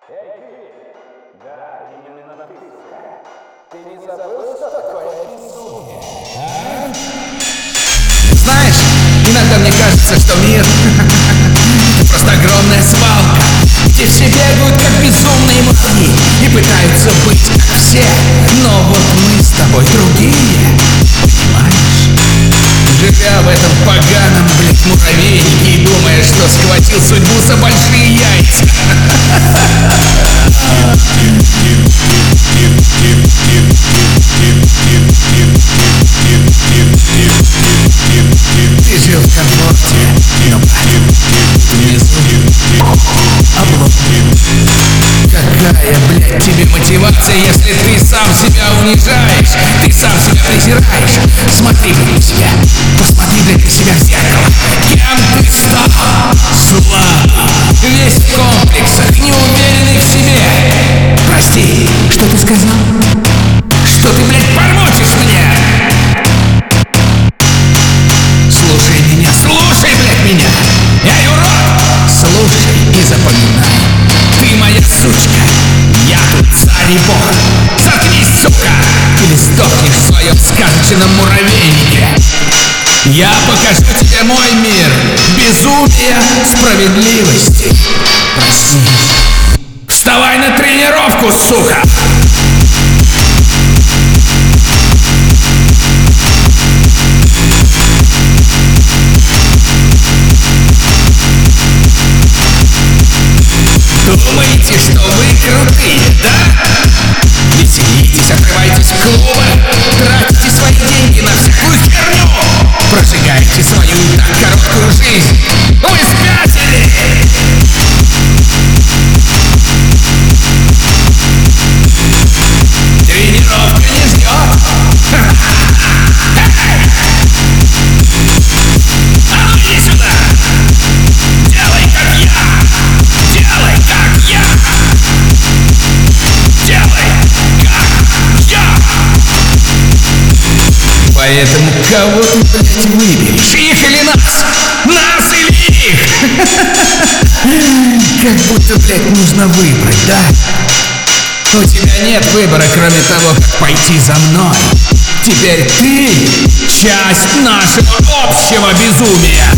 Эй, ты! Да, именно ты, сука. Ты не забыл, что такое безумие? Знаешь, иногда мне кажется, что мир это просто огромная свалка, где все бегают как безумные муравьи и пытаются быть как все. Но вот мы с тобой другие, понимаешь? Живя в этом поганом, блядь, муравейнике и думая, что схватил судьбу за большие яйца. Ты жил в комфорте, но внизу облом. Какая, блядь, тебе мотивация, если ты сам себя унижаешь, ты сам себя презираешь? Смотри, блядь, на себя, посмотри, блядь, на себя в зеркало. Кем ты стал? Слабый, весь в комплексах, неуверенный в себе. Прости, что ты сказал? Что ты, блядь, бормочешь мне? Слушай меня, блядь, меня! Эй, урод! Слушай и запоминай. Ты моя сучка, я тут царь и бог. Заткнись, сука, или сдохнешь в своем сказочном муравейнике. Я покажу тебе мой мир безумия, справедливости. Проснись. Вставай на тренировку, сука! Думаете, что вы крутые, да? Веселитесь, отрывайтесь в клубы, тратите свои деньги на всякую херню, прожигаете свою и так короткую жизнь. Вы спятили! Тренировка не ждет. А ну иди сюда! Делай как я! Делай как я! Делай как я! Поэтому кого ты, блядь, выберешь? Их или нас? Нас или их? Как будто, блядь, нужно выбрать, да? У тебя нет выбора, кроме того, как пойти за мной. Теперь ты часть нашего общего безумия.